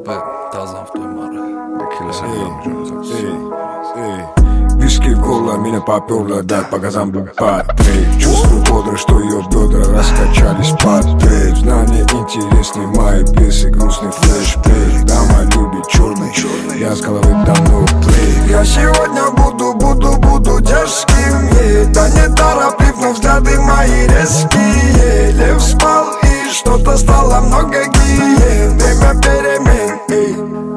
таза в той море. Виски в горло, меня поперла дать, пока там был патрик. Чувствую бодро, что ее бедра раскачались под трек. Знания интересны, мои песни, грустный флешбэк. Дама любит черный, я с головы давно плей. Я сегодня буду дерзким, да не тороплив, но взгляды мои резкие. Лев спал и что-то стало много гиен. Время перемен,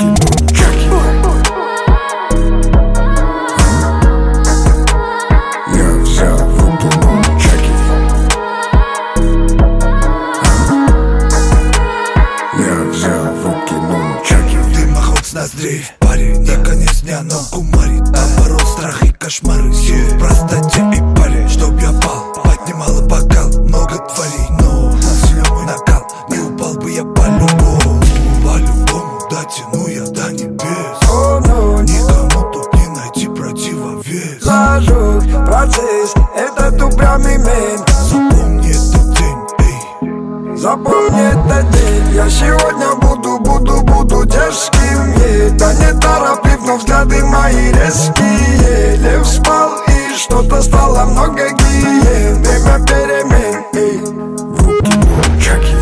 ноздрей в паре, не конец дня, но кумарит. Оборот, страх и кошмары, силы в простоте и паре. Чтоб я пал, поднимала бокал, много тварей, но насилие мой накал. Не упал бы я по-любому, дотяну я до небес. Никому тут не найти противовес. Зажег процесс, этот упрямый мент. Запомни этот день, эй. Запомни этот день. Я сегодня буду дерзким, да не тороплив, но взгляды мои резкие. Лев спал и что-то стало много гиен. Время перемен, в руки чаки.